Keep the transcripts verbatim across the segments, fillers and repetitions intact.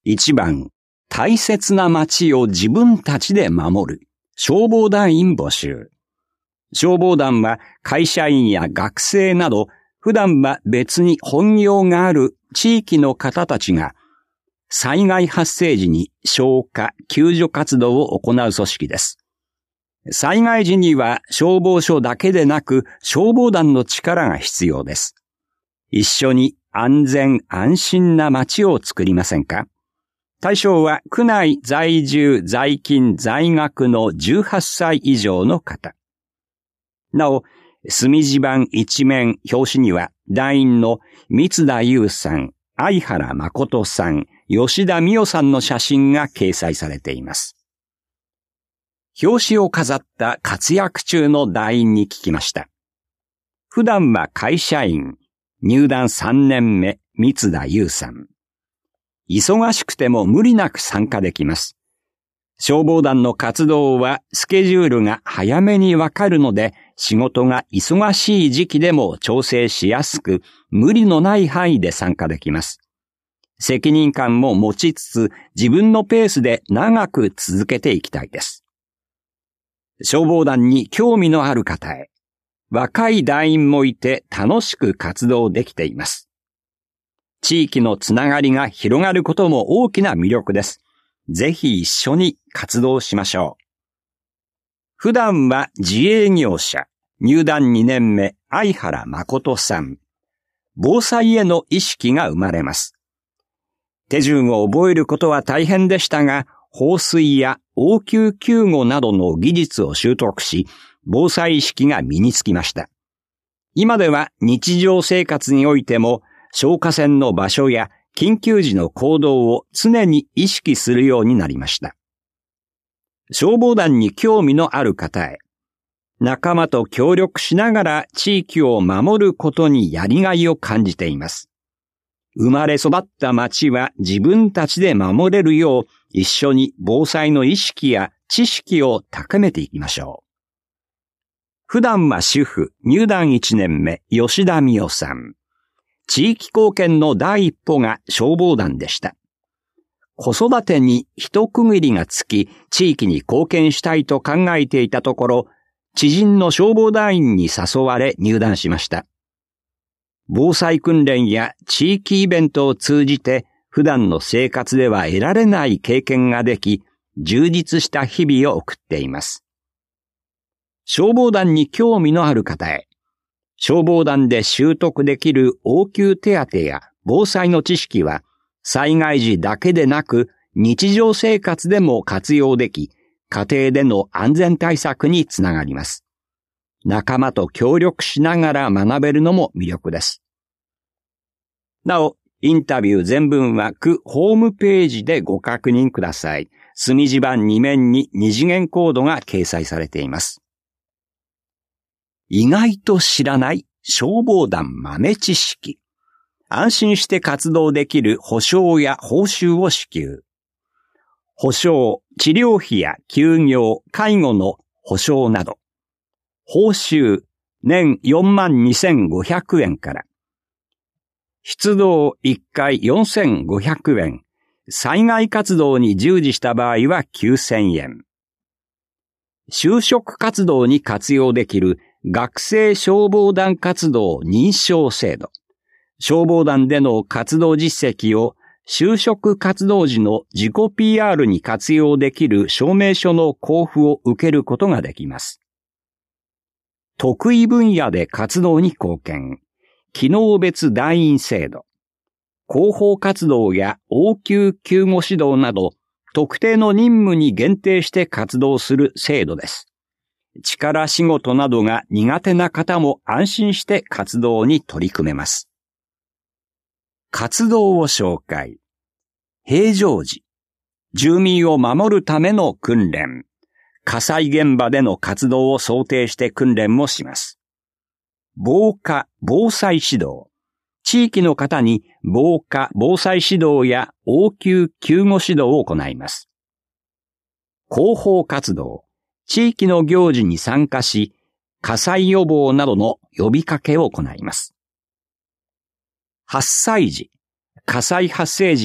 いちばん、大切な町を自分たちで守る。消防団員募集。消防団は会社員や学生など、普段は別に本業がある地域の方たちが、災害発生時に消火・救助活動を行う組織です。災害時には消防署だけでなく消防団の力が必要です。一緒に安全安心な街を作りませんか？対象は区内在住在勤在学のじゅうはっさい以上の方。なお、墨地版一面表紙には団員の三田優さん、相原誠さん、吉田美代さんの写真が掲載されています。表紙を飾った活躍中の団員に聞きました。普段は会社員、入団さんねんめ、三田優さん。忙しくても無理なく参加できます。消防団の活動はスケジュールが早めにわかるので、仕事が忙しい時期でも調整しやすく、無理のない範囲で参加できます。責任感も持ちつつ、自分のペースで長く続けていきたいです。消防団に興味のある方へ、若い団員もいて楽しく活動できています。地域のつながりが広がることも大きな魅力です。ぜひ一緒に活動しましょう。普段は自営業者、入団にねんめ、相原誠さん。防災への意識が生まれます。手順を覚えることは大変でしたが、放水や応急救護などの技術を習得し、防災意識が身につきました。今では日常生活においても、消火栓の場所や緊急時の行動を常に意識するようになりました。消防団に興味のある方へ、仲間と協力しながら地域を守ることにやりがいを感じています。生まれ育った町は自分たちで守れるよう、一緒に防災の意識や知識を高めていきましょう。普段は主婦、入団いちねんめ、吉田美代さん。地域貢献の第一歩が消防団でした。子育てに一区切りがつき、地域に貢献したいと考えていたところ、知人の消防団員に誘われ入団しました。防災訓練や地域イベントを通じて、普段の生活では得られない経験ができ、充実した日々を送っています。消防団に興味のある方へ、消防団で習得できる応急手当や防災の知識は、災害時だけでなく日常生活でも活用でき、家庭での安全対策につながります。仲間と協力しながら学べるのも魅力です。なお、インタビュー全文は区ホームページでご確認ください。墨地版に面に二次元コードが掲載されています。意外と知らない消防団豆知識。安心して活動できる保証や報酬を支給。保証、治療費や休業、介護の保証など。報酬、年よんまんにせんごひゃくえんから。出動いっかいよんせんごひゃくえん。災害活動に従事した場合はきゅうせんえん。就職活動に活用できる学生消防団活動認証制度。消防団での活動実績を就職活動時の自己 ピーアール に活用できる証明書の交付を受けることができます。得意分野で活動に貢献。機能別団員制度。広報活動や応急救護指導など、特定の任務に限定して活動する制度です。力仕事などが苦手な方も安心して活動に取り組めます。活動を紹介。平常時。住民を守るための訓練。火災現場での活動を想定して訓練もします。防火・防災指導。地域の方に防火・防災指導や応急・救護指導を行います。広報活動。地域の行事に参加し、火災予防などの呼びかけを行います。発災時。火災発生時は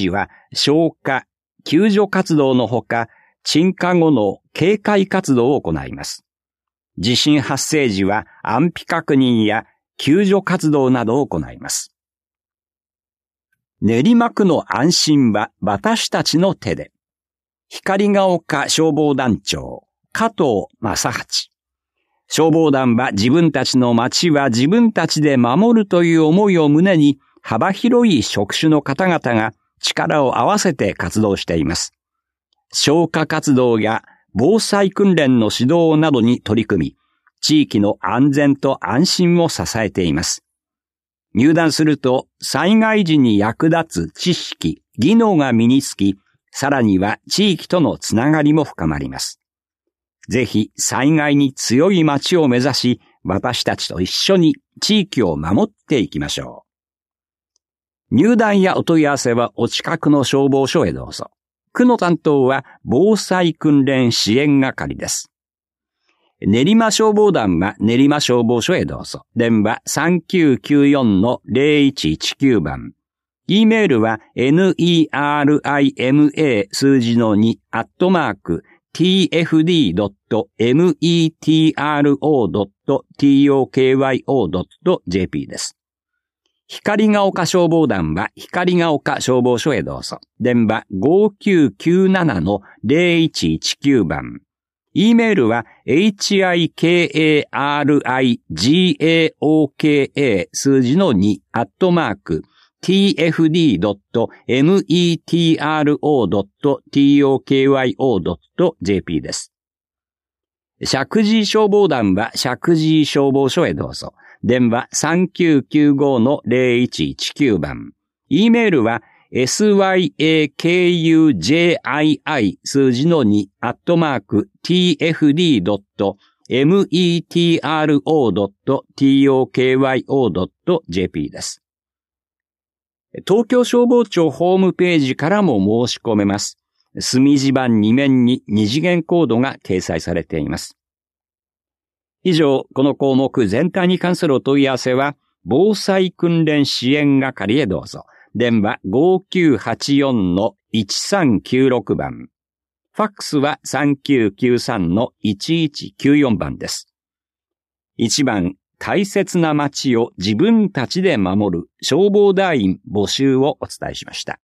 消火、救助活動のほか、鎮火後の警戒活動を行います。地震発生時は安否確認や救助活動などを行います。練馬区の安心は私たちの手で。光が丘消防団長、加藤正八。消防団は自分たちの町は自分たちで守るという思いを胸に、幅広い職種の方々が力を合わせて活動しています。消火活動や防災訓練の指導などに取り組み、地域の安全と安心を支えています。入団すると災害時に役立つ知識、技能が身につき、さらには地域とのつながりも深まります。ぜひ災害に強い町を目指し、私たちと一緒に地域を守っていきましょう。入団やお問い合わせはお近くの消防署へどうぞ。区の担当は防災訓練支援係です。練馬消防団は練馬消防署へどうぞ。電話 さんきゅうきゅうよんのゼロいちいちきゅう 番。E メールは nerima 数字のにアットマーク ティーエフディードットメトロドットトクドットジェーピー です。光が丘消防団は光が丘消防署へどうぞ。電話 ごきゅうきゅうななのゼロいちいちきゅう 番。E メールは hikarigaoka 数字のにアットマーク ティーエフディードットメトロドットトクドットジェーピー です。石神井消防団は石神井消防署へどうぞ。電話 さんきゅうきゅうごのゼロいちいちきゅう 番。E メールは エスワイエーケーユージェイアイアイ 数字のにアットマーク ティーエフディードットメトロドットトクドットジェーピー です。東京消防庁ホームページからも申し込めます。墨字盤に面に二次元コードが掲載されています。以上、この項目全体に関するお問い合わせは、防災訓練支援係へどうぞ。電話 ごきゅうはちよんのいちさんきゅうろく 番。ファックスは さんきゅうきゅうさんのいちいちきゅうよん 番です。いちばん、大切な町を自分たちで守る消防団員募集をお伝えしました。